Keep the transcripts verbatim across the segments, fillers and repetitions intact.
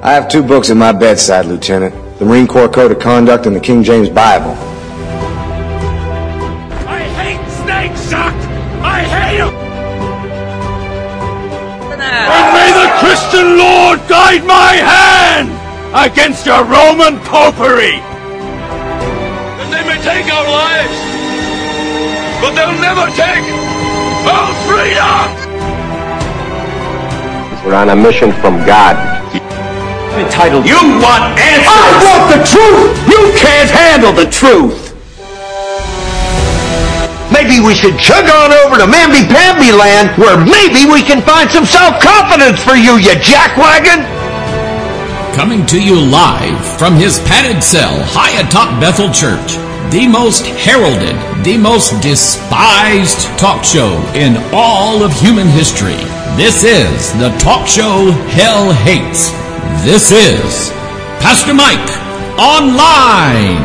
I have two books at my bedside, Lieutenant. The Marine Corps Code of Conduct and the King James Bible. I hate snakes, Doc! I hate them! And may the Christian Lord guide my hand against your Roman popery! And they may take our lives, but they'll never take our freedom! We're on a mission from God. Entitled, you want answers! I want the truth! You can't handle the truth! Maybe we should chug on over to Mamby-Pamby land, where maybe we can find some self-confidence for you, you jackwagon! Coming to you live from his padded cell high atop Bethel Church, the most heralded, the most despised talk show in all of human history. This is the talk show hell hates. This is Pastor Mike Online.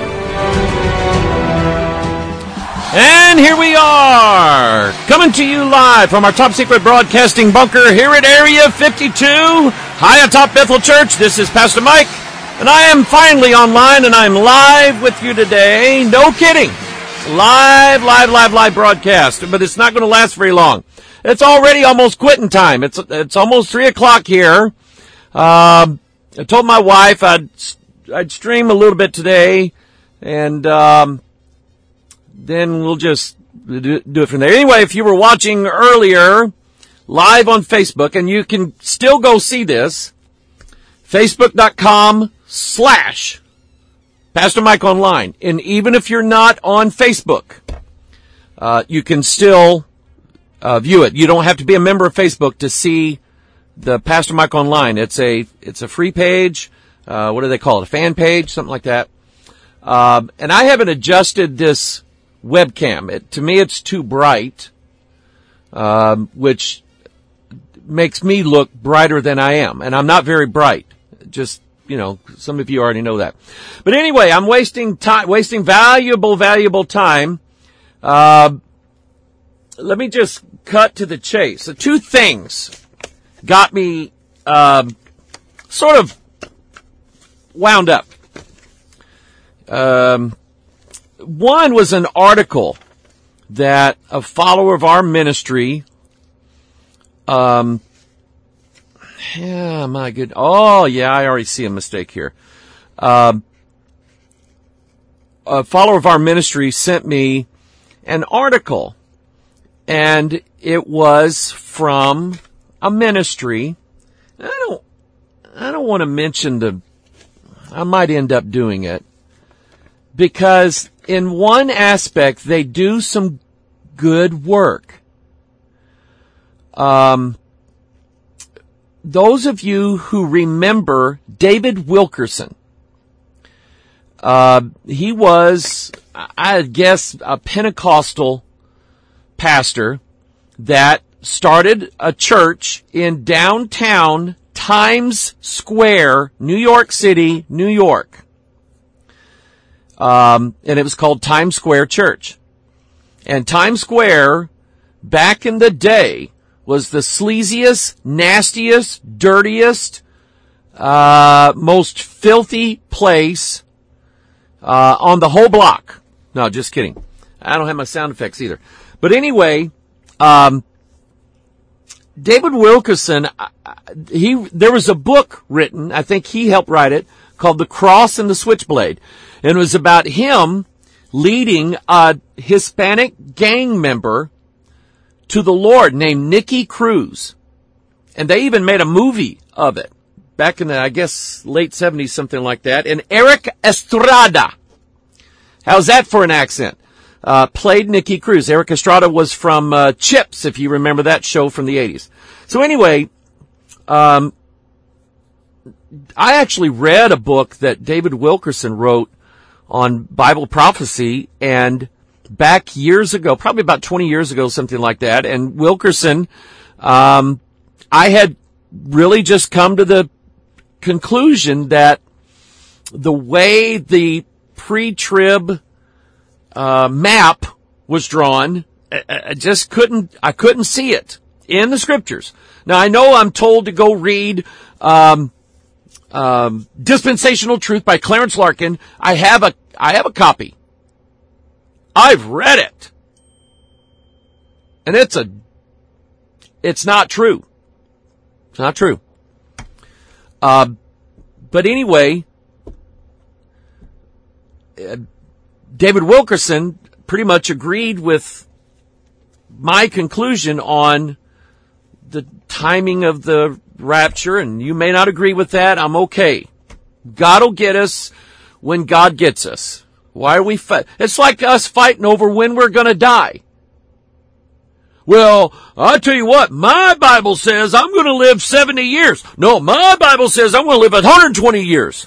And here we are, coming to you live from our top secret broadcasting bunker here at Area fifty-two, high atop Bethel Church. This is Pastor Mike, and I am finally online, and I'm live with you today. No kidding. Live, live, live, live broadcast, but it's not going to last very long. It's already almost quitting time. It's it's almost three o'clock here. Um, I told my wife I'd I'd stream a little bit today, and um, then we'll just do, do it from there. Anyway, if you were watching earlier live on Facebook, and you can still go see this, facebook.com slash Pastor Mike Online. And even if you're not on Facebook, uh, you can still uh, view it. You don't have to be a member of Facebook to see the Pastor Mike Online. It's a, it's a free page. Uh, what do they call it? A fan page, something like that. Um, and I haven't adjusted this webcam. It, to me, it's too bright, um, which makes me look brighter than I am. And I'm not very bright. Just, you know, some of you already know that. But anyway, I'm wasting time, wasting valuable, valuable time. Uh, let me just cut to the chase. The two things got me, um, sort of wound up. Um, one was an article that a follower of our ministry, um, yeah, my good, oh yeah, I already see a mistake here. Um, a follower of our ministry sent me an article, and it was from a ministry. I don't, I don't want to mention the, I might end up doing it, because in one aspect they do some good work. Um, those of you who remember David Wilkerson, uh, he was, I guess, a Pentecostal pastor that started a church in downtown Times Square, New York City, New York. Um, and it was called Times Square Church. And Times Square, back in the day, was the sleaziest, nastiest, dirtiest, uh, most filthy place, uh, on the whole block. No, just kidding. I don't have my sound effects either. But anyway, um, David Wilkerson, he, there was a book written, I think he helped write it, called The Cross and the Switchblade. And it was about him leading a Hispanic gang member to the Lord named Nicky Cruz. And they even made a movie of it back in the, I guess, late seventies, something like that. And Eric Estrada, how's that for an accent? Uh, played Nicky Cruz. Eric Estrada was from uh, Chips, if you remember that show from the eighties. So anyway, um, I actually read a book that David Wilkerson wrote on Bible prophecy, and back years ago, probably about twenty years ago, something like that. And Wilkerson, um, I had really just come to the conclusion that the way the pre-trib uh, map was drawn, I, I just couldn't, I couldn't see it in the scriptures. Now I know I'm told to go read, um, um, Dispensational Truth by Clarence Larkin. I have a, I have a copy. I've read it. And it's a, it's not true. It's not true. Uh, but anyway, uh, David Wilkerson pretty much agreed with my conclusion on the timing of the rapture, and you may not agree with that. I'm okay. God will get us when God gets us. Why are we fight? It's like us fighting over when we're going to die. Well, I tell you what, my Bible says I'm going to live seventy years. No, my Bible says I'm going to live one hundred twenty years.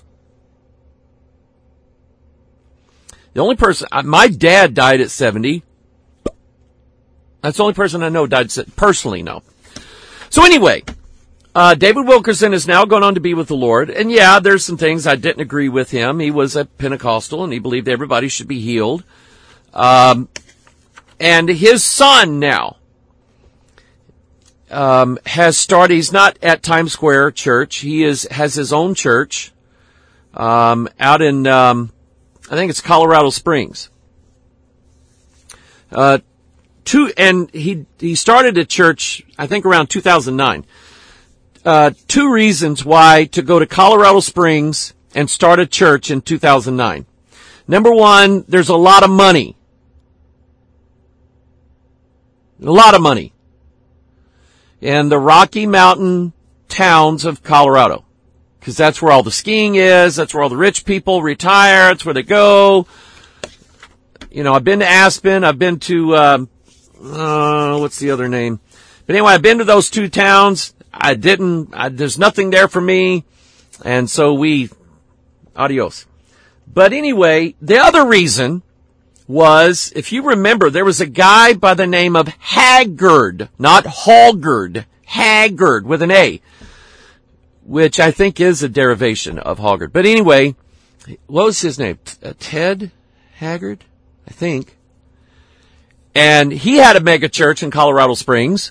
The only person, my dad died at seventy. That's the only person I know died, personally know. So anyway, uh, David Wilkerson is now gone on to be with the Lord. And yeah, there's some things I didn't agree with him. He was a Pentecostal and he believed everybody should be healed. Um, and his son now, um, has started, he's not at Times Square Church. He is, has his own church, um, out in, um, I think it's Colorado Springs. Uh, two, and he, he started a church, I think around two thousand nine. Uh, two reasons why to go to Colorado Springs and start a church in two thousand nine. Number one, there's a lot of money. A lot of money. In the Rocky Mountain towns of Colorado. Because that's where all the skiing is. That's where all the rich people retire. That's where they go. You know, I've been to Aspen. I've been to, um, uh, what's the other name? But anyway, I've been to those two towns. I didn't, I, there's nothing there for me. And so we, adios. But anyway, the other reason was, if you remember, there was a guy by the name of Haggard, not Halgard, Haggard with an A, which I think is a derivation of Hoggard. But anyway, what was his name? Uh, Ted Haggard, I think. And he had a mega church in Colorado Springs.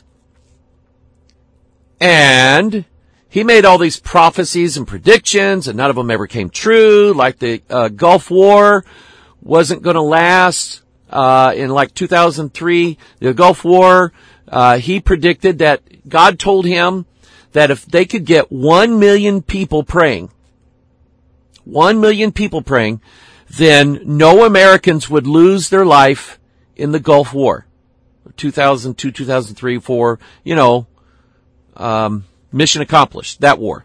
And he made all these prophecies and predictions, and none of them ever came true, like the uh, Gulf War wasn't going to last. Uh, in like two thousand three, the Gulf War, uh, he predicted that God told him that if they could get one million people praying, one million people praying, then no Americans would lose their life in the Gulf War. two thousand two, two thousand three, four, you know, um, mission accomplished, that war.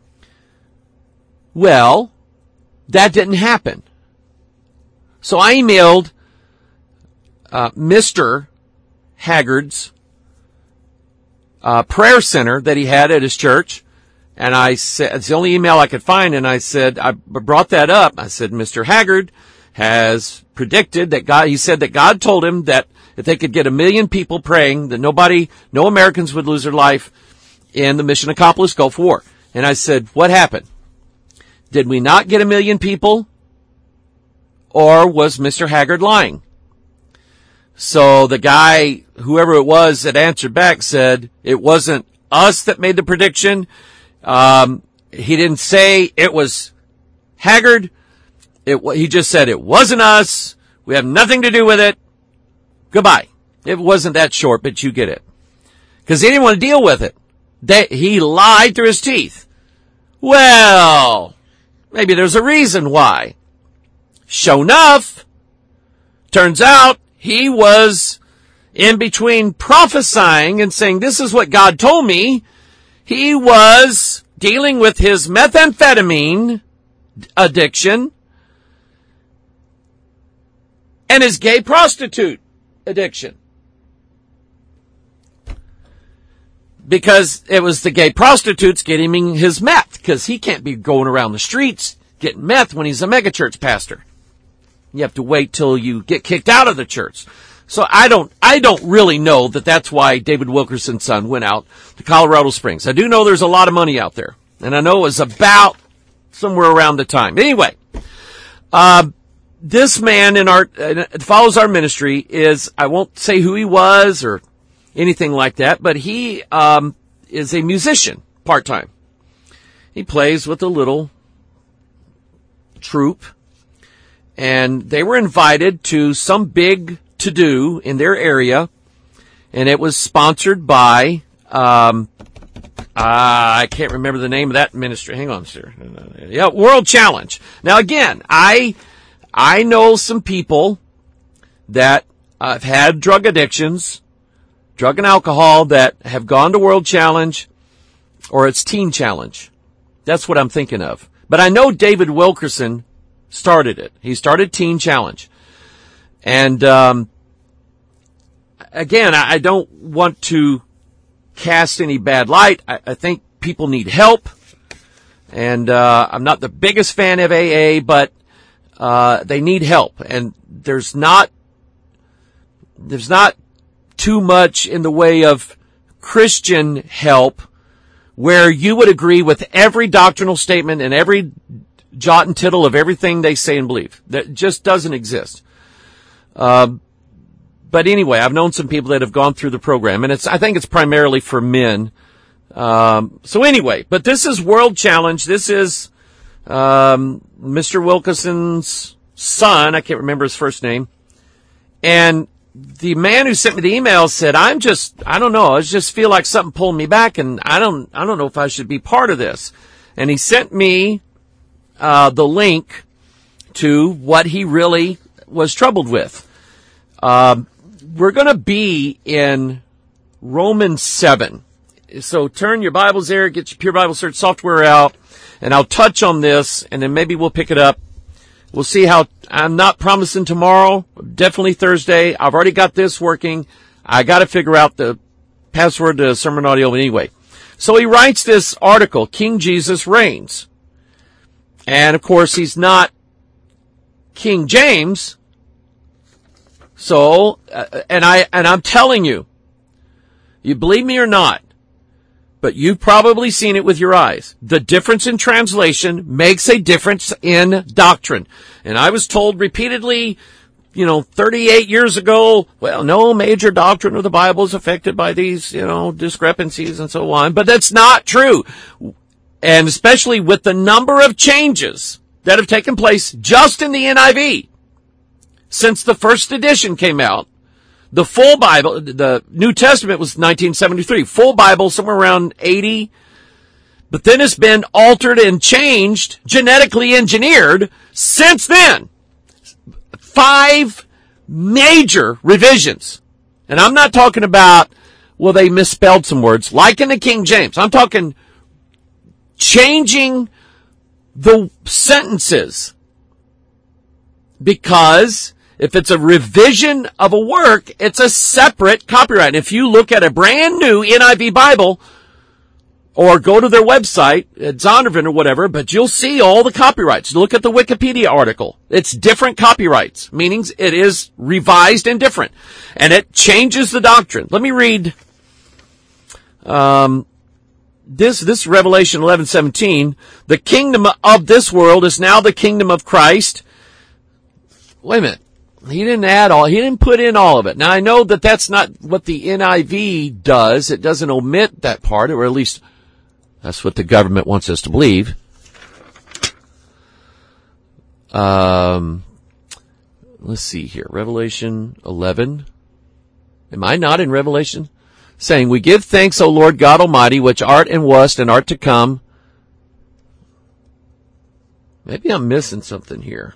Well, that didn't happen. So I emailed uh, Mister Haggard's uh, prayer center that he had at his church, and I said, it's the only email I could find, and I said, I brought that up. I said, Mister Haggard has predicted that God, he said that God told him that if they could get a million people praying, that nobody, no Americans would lose their life in the mission accomplished Gulf War. And I said, what happened? Did we not get a million people? Or was Mister Haggard lying? So the guy, whoever it was that answered back, said it wasn't us that made the prediction. Um, he didn't say it was Haggard. It, he just said it wasn't us. We have nothing to do with it. Goodbye. It wasn't that short, but you get it. Because he didn't want to deal with it. They, he lied through his teeth. Well, maybe there's a reason why. Sure enough, turns out he was in between prophesying and saying, this is what God told me. He was dealing with his methamphetamine addiction and his gay prostitute addiction. Because it was the gay prostitutes getting him his meth, because he can't be going around the streets getting meth when he's a megachurch pastor. You have to wait till you get kicked out of the church. So I don't, I don't really know that that's why David Wilkerson's son went out to Colorado Springs. I do know there's a lot of money out there. And I know it was about somewhere around the time. Anyway, uh, this man in our, uh, follows our ministry is, I won't say who he was or anything like that, but he, um, is a musician part-time. he plays with a little troupe, and they were invited to some big to-do in their area, and it was sponsored by, um, uh, I can't remember the name of that ministry. Hang on, sir. Yeah, World Challenge. Now again, I, I know some people that have had drug addictions, drug and alcohol, that have gone to World Challenge, or it's Teen Challenge. That's what I'm thinking of. But I know David Wilkerson started it. He started Teen Challenge. And, um, again, I don't want to cast any bad light. I, I think people need help. And, uh, I'm not the biggest fan of A A, but, uh, they need help. And there's not, there's not too much in the way of Christian help where you would agree with every doctrinal statement and every jot and tittle of everything they say and believe. That just doesn't exist. Uh, but anyway, I've known some people that have gone through the program, and it's, I think it's primarily for men. Um, so anyway, but this is World Challenge. This is, um, Mister Wilkerson's son. I can't remember his first name. And the man who sent me the email said, I'm just, I don't know, I just feel like something pulled me back, and I don't, I don't know if I should be part of this. And he sent me, uh, the link to what he really was troubled with. Um, we're gonna be in Romans seven. So turn your Bibles there, get your Pure Bible Search software out, and I'll touch on this, and then maybe we'll pick it up. We'll see how, I'm not promising tomorrow, definitely Thursday. I've already got this working. I gotta figure out the password to sermon audio anyway. So he writes this article, King Jesus Reigns. And of course he's not King James. So, uh, and I, and I'm telling you, you believe me or not, but you've probably seen it with your eyes. The difference in translation makes a difference in doctrine. And I was told repeatedly, you know, thirty-eight years ago, well, no major doctrine of the Bible is affected by these, you know, discrepancies and so on. But that's not true. And especially with the number of changes that have taken place just in the N I V since the first edition came out. The full Bible, the New Testament was nineteen seventy-three. Full Bible, somewhere around eighty. But then it's been altered and changed, genetically engineered, since then. Five major revisions. And I'm not talking about, well, they misspelled some words, like in the King James. I'm talking changing the sentences. Because if it's a revision of a work, it's a separate copyright. And if you look at a brand new N I V Bible, or go to their website at Zondervan or whatever, but you'll see all the copyrights. Look at the Wikipedia article. It's different copyrights, meaning it is revised and different. And it changes the doctrine. Let me read, um, this, this Revelation eleven seventeen. The kingdom of this world is now the kingdom of Christ. Wait a minute. He didn't add all, he didn't put in all of it. Now I know that that's not what the N I V does. It doesn't omit that part, or at least that's what the government wants us to believe. Um, let's see here. Revelation eleven. Am I not in Revelation? Saying, we give thanks, O Lord God Almighty, which art and wast and art to come. Maybe I'm missing something here.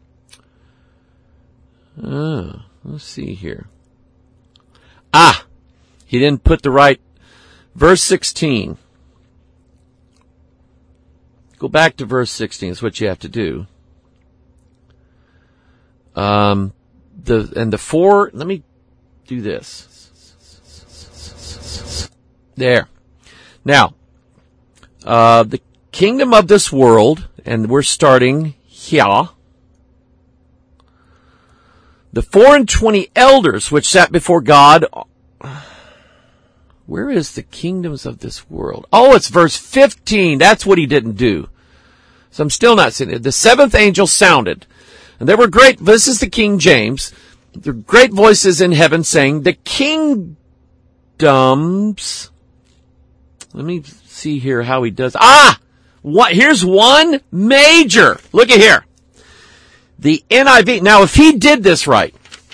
Oh, let's see here. Ah, he didn't put the right, verse sixteen. Go back to verse sixteen. That's what you have to do. Um, the, and the four, let me do this. There. Now, uh, the kingdom of this world, and we're starting here. The four and twenty elders which sat before God. Where is the kingdoms of this world? Oh, it's verse fifteen. That's what he didn't do. So I'm still not seeing it. The seventh angel sounded. And there were great, this is the King James. There were great voices in heaven saying, the kingdoms. Let me see here how he does. Ah! What, here's one major. Look at here. The N I V. Now, if he did this right,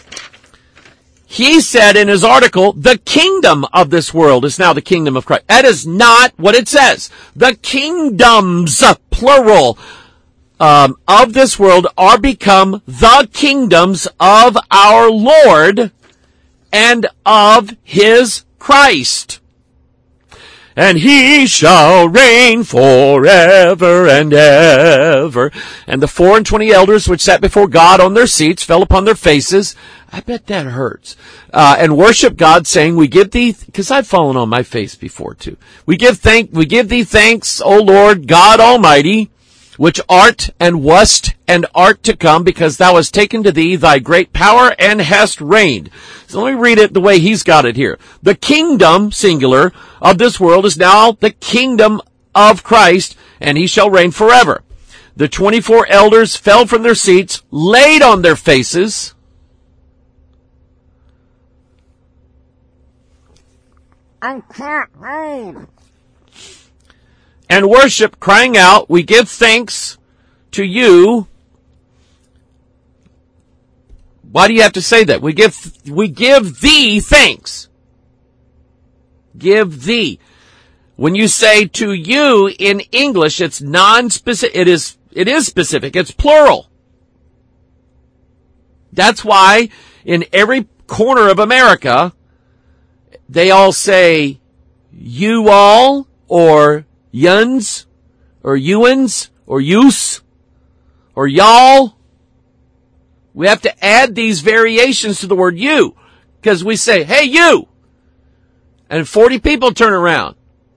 he said in his article, the kingdom of this world is now the kingdom of Christ. That is not what it says. The kingdoms, plural, um, of this world are become the kingdoms of our Lord and of his Christ. And he shall reign forever and ever. And the four and twenty elders which sat before God on their seats fell upon their faces. I bet that hurts. Uh, and worship God, saying, we give thee, because I've fallen on my face before too. We give thank, we give thee thanks, O Lord God Almighty, which art and wast and art to come, because thou hast taken to thee thy great power and hast reigned. So let me read it the way he's got it here. The kingdom, singular, of this world is now the kingdom of Christ, and he shall reign forever. The twenty-four elders fell from their seats, laid on their faces, and and worship, crying out, we give thanks to you. Why do you have to say that? We give, we give thee thanks. Give thee. When you say to you in English, it's non-specific. It is, it is specific. It's plural. That's why in every corner of America, they all say you all, or yuns, or youans, or use, or y'all. We have to add these variations to the word you, because we say, hey, you, and forty people turn around.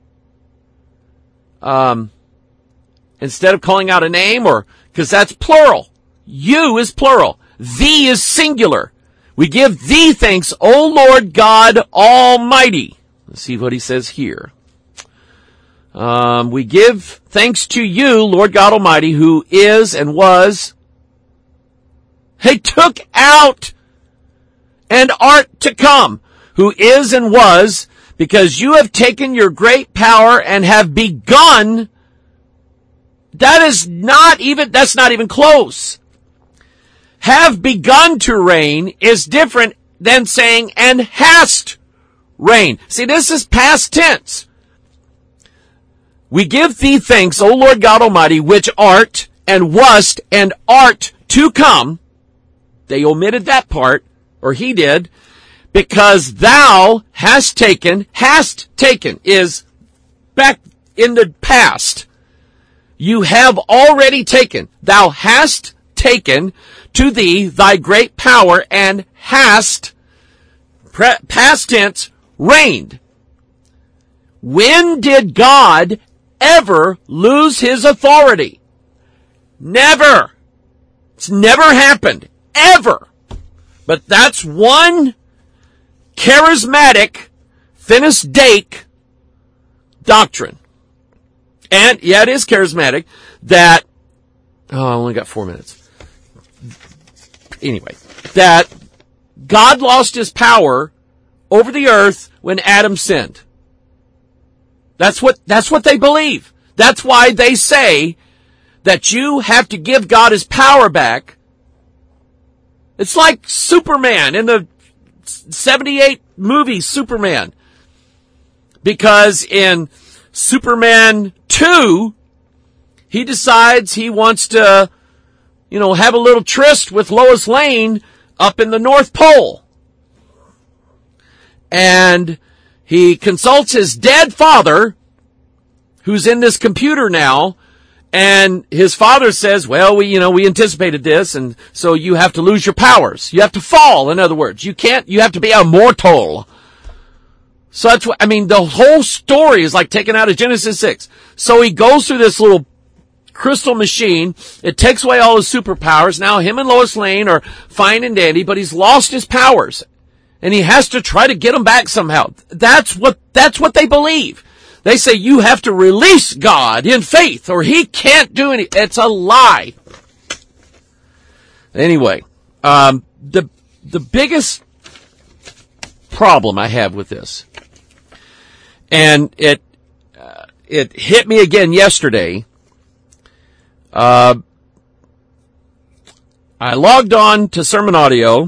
Um, instead of calling out a name, or, because that's plural. You is plural. Thee is singular. We give thee thanks, O Lord God Almighty. Let's see what he says here. Um, we give thanks to you, Lord God Almighty, who is and was. He took out and art to come, who is and was, because you have taken your great power and have begun. That is not even, that's not even close. Have begun to reign is different than saying and hast reigned. See, this is past tense. We give thee thanks, O Lord God Almighty, which art and wast and art to come. They omitted that part, or he did, because thou hast taken, hast taken is back in the past. You have already taken. Thou hast taken to thee thy great power and hast, pre- past tense, reigned. When did God ever lose his authority? Never. It's never happened. Ever. But that's one charismatic, Finis Dake doctrine. And, yeah, it is charismatic, that, oh, I only got four minutes. Anyway, that God lost his power over the earth when Adam sinned. That's what, that's what they believe. That's why they say that you have to give God his power back. It's like Superman in the seventy-eight movie Superman. Because in Superman two, he decides he wants to, you know, have a little tryst with Lois Lane up in the North Pole. And he consults his dead father, who's in this computer now, and his father says, well, we, you know, we anticipated this, and so you have to lose your powers. You have to fall, in other words. You can't, you have to be immortal. So that's what, I mean, the whole story is like taken out of Genesis six. So he goes through this little crystal machine. It takes away all his superpowers. Now him and Lois Lane are fine and dandy, but he's lost his powers. And he has to try to get them back somehow. That's what, that's what they believe. They say you have to release God in faith or he can't do any. It's a lie. Anyway, um, the, the biggest problem I have with this, and it, uh, it hit me again yesterday Uh, I logged on to Sermon Audio.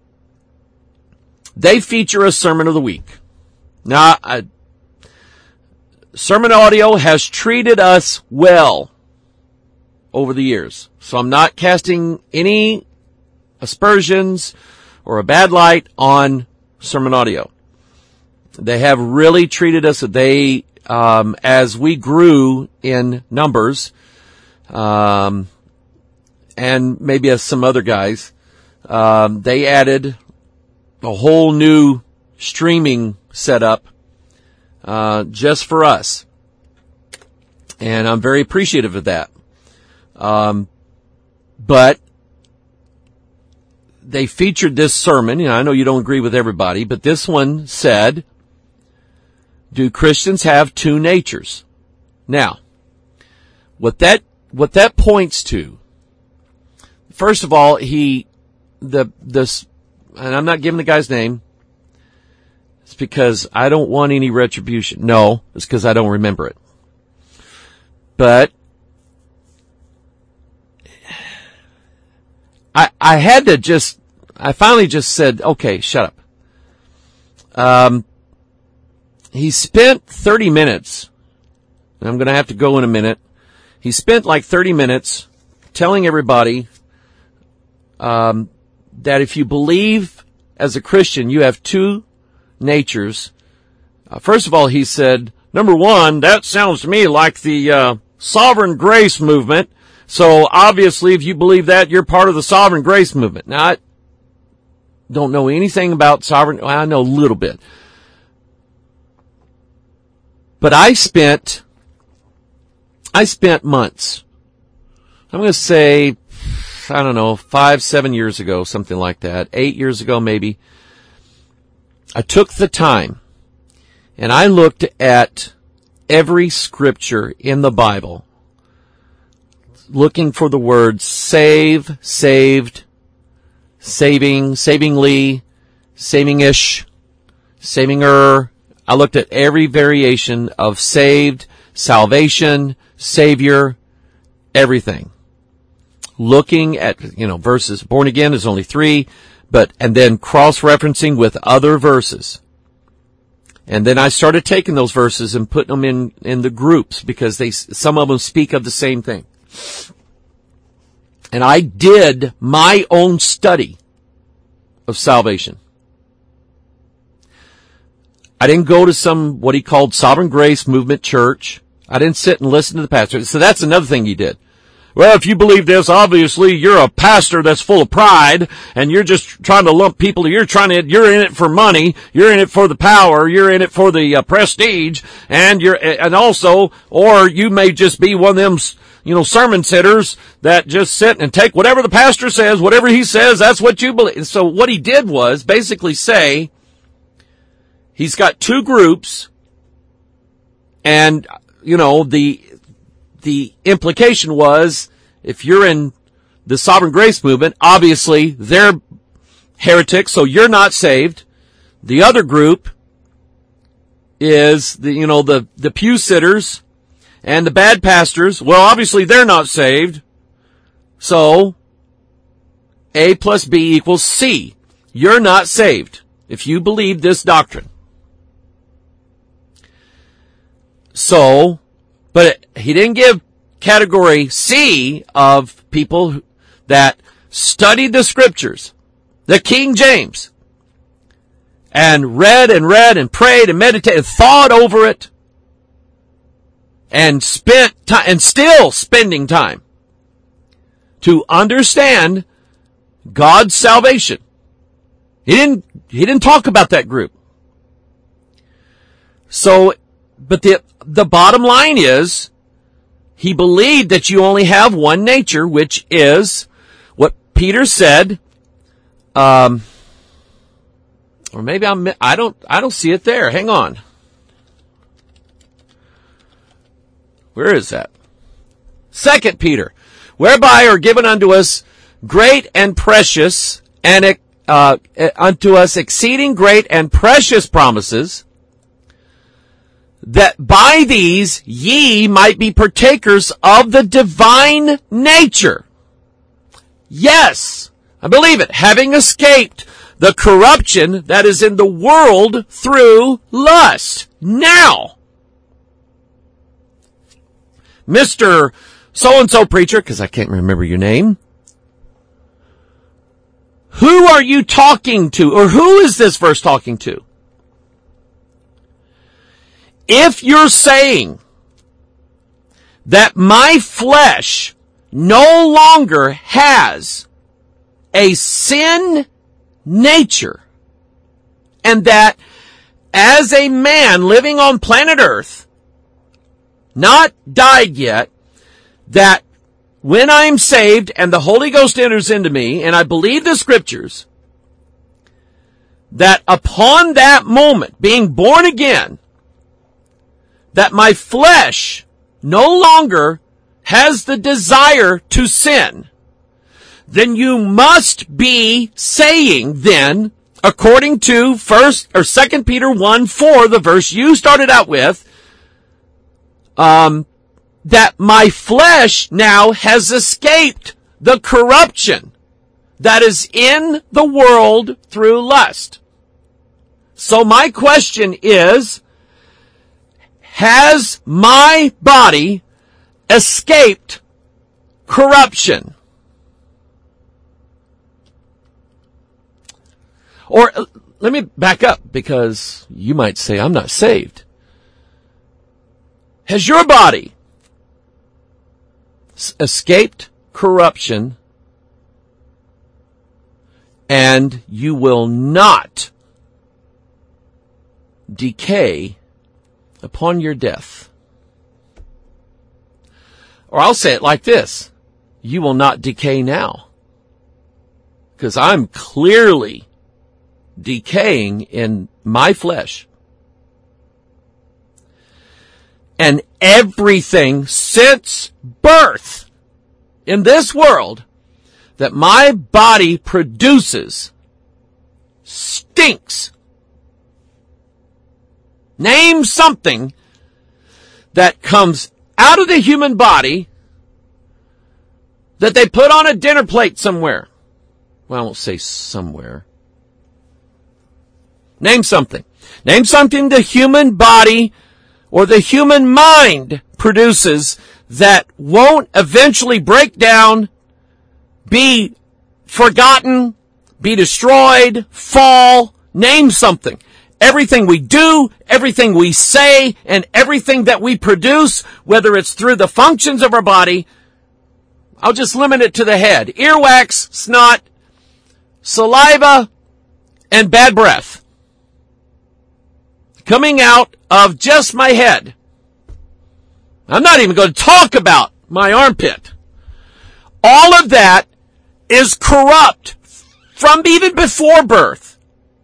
They feature a sermon of the week. Now, I, Sermon Audio has treated us well over the years. So I'm not casting any aspersions or a bad light on Sermon Audio. They have really treated us, they, um, as we grew in numbers, um, and maybe as some other guys, um, they added a whole new streaming setup, uh, just for us. And I'm very appreciative of that. Um, but they featured this sermon. You know, I know you don't agree with everybody, but this one said, do Christians have two natures? Now, what that, what that points to, first of all, he, the, this, and I'm not giving the guy's name. It's because I don't want any retribution. No, it's because I don't remember it. But I, I had to just, I finally just said, okay, shut up. Um, he spent thirty minutes, and I'm going to have to go in a minute. He spent like thirty minutes telling everybody, um, that if you believe as a Christian, you have two natures. Uh, first of all, he said, number one, that sounds to me like the, uh, sovereign grace movement. So obviously, if you believe that, you're part of the sovereign grace movement. Now, I don't know anything about sovereign. Well, I know a little bit. But I spent, I spent months. I'm going to say, I don't know, five, seven years ago, something like that. Eight years ago, maybe. I took the time and I looked at every scripture in the Bible, looking for the words save, saved, saving, savingly, saving-ish, savinger. I looked at every variation of saved, salvation, savior, everything. Looking at, you know, verses. Born again is only three, but, and then cross-referencing with other verses. And then I started taking those verses and putting them in, in the groups because they, some of them speak of the same thing. And I did my own study of salvation. I didn't go to some, what he called Sovereign Grace Movement church. I didn't sit and listen to the pastor. So that's another thing he did. Well, if you believe this, obviously you're a pastor that's full of pride and you're just trying to lump people. You're trying to, you're in it for money. You're in it for the power. You're in it for the uh, prestige. And you're, and also, or you may just be one of them, you know, sermon sitters that just sit and take whatever the pastor says, whatever he says, that's what you believe. So what he did was basically say, he's got two groups and, you know, the, the implication was, if you're in the Sovereign Grace Movement, obviously they're heretics, so you're not saved. The other group is the, you know, the, the pew sitters and the bad pastors. Well, obviously they're not saved. So A plus B equals C. You're not saved if you believe this doctrine. So, but he didn't give category C of people that studied the scriptures, the King James, and read and read and prayed and meditated and thought over it and spent time and still spending time to understand God's salvation. He didn't, he didn't talk about that group. So, but the, the bottom line is, he believed that you only have one nature, which is what Peter said, um, or maybe I'm, I don't, I don't see it there. Hang on. Where is that? Second Peter, whereby are given unto us great and precious and, uh, unto us exceeding great and precious promises, that by these ye might be partakers of the divine nature. Yes, I believe it. Having escaped the corruption that is in the world through lust. Now, Mister So-and-so preacher, because I can't remember your name, who are you talking to? Or who is this verse talking to? If you're saying that my flesh no longer has a sin nature, and that as a man living on planet Earth, not died yet, that when I'm saved and the Holy Ghost enters into me, and I believe the scriptures, that upon that moment, being born again, that my flesh no longer has the desire to sin, then you must be saying then, according to first or Second Peter one four, the verse you started out with, um, that my flesh now has escaped the corruption that is in the world through lust. So my question is, has my body escaped corruption? Or uh, let me back up, because you might say, I'm not saved. Has your body s- escaped corruption, and you will not decay upon your death? Or I'll say it like this: you will not decay now, because I'm clearly decaying in my flesh. And everything since birth in this world that my body produces stinks. Name something that comes out of the human body that they put on a dinner plate somewhere. Well, I won't say somewhere. Name something. Name something the human body or the human mind produces that won't eventually break down, be forgotten, be destroyed, fall. Name something. Everything we do, everything we say, and everything that we produce, whether it's through the functions of our body, I'll just limit it to the head. Earwax, snot, saliva, and bad breath. Coming out of just my head. I'm not even going to talk about my armpit. All of that is corrupt from even before birth.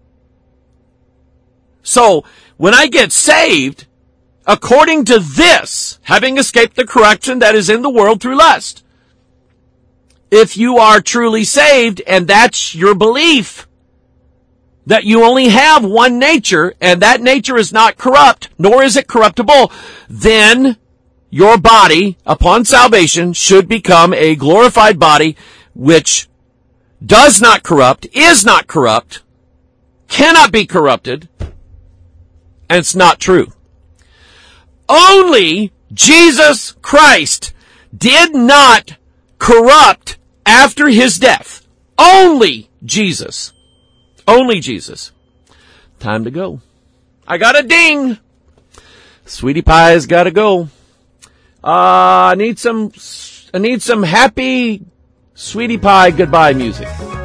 So, when I get saved, according to this, having escaped the corruption that is in the world through lust, if you are truly saved, and that's your belief, that you only have one nature, and that nature is not corrupt, nor is it corruptible, then your body, upon salvation, should become a glorified body which does not corrupt, is not corrupt, cannot be corrupted, and it's not true. Only Jesus Christ did not corrupt after his death. Only Jesus. Only Jesus. Time to go. I got a ding. Sweetie Pie's got to go. Uh, I need some, I need some happy Sweetie Pie goodbye music.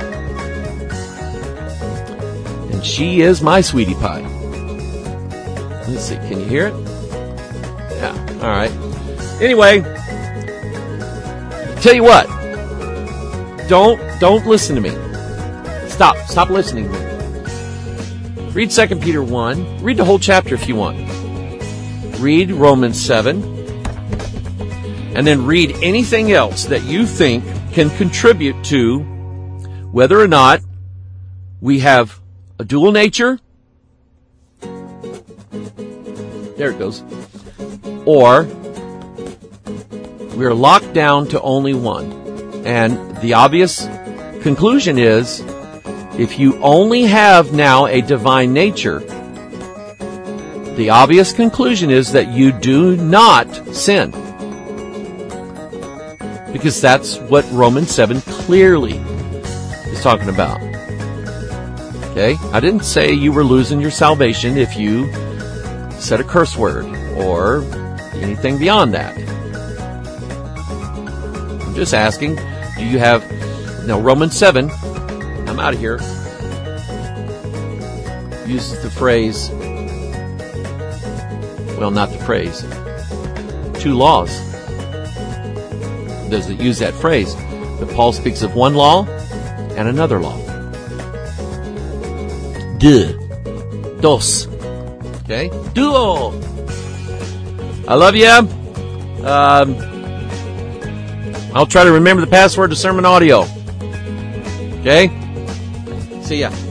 And she is my Sweetie Pie. Let's see. Can you hear it? Yeah. All right. Anyway, tell you what. Don't, don't listen to me. Stop. Stop listening to me. Read Second Peter one. Read the whole chapter if you want. Read Romans seven. And then read anything else that you think can contribute to whether or not we have a dual nature There it goes. Or we're locked down to only one. And the obvious conclusion is, if you only have now a divine nature, the obvious conclusion is that you do not sin. Because that's what Romans seven clearly is talking about. Okay? I didn't say you were losing your salvation if you said a curse word or anything beyond that. I'm just asking, do you have... Now, Romans seven, I'm out of here, uses the phrase... Well, not the phrase. Two laws. Does it use that phrase? But Paul speaks of one law and another law. De. Dos. Okay? Duo. I love you. Um, I'll try to remember the password to sermon audio. Okay? See ya.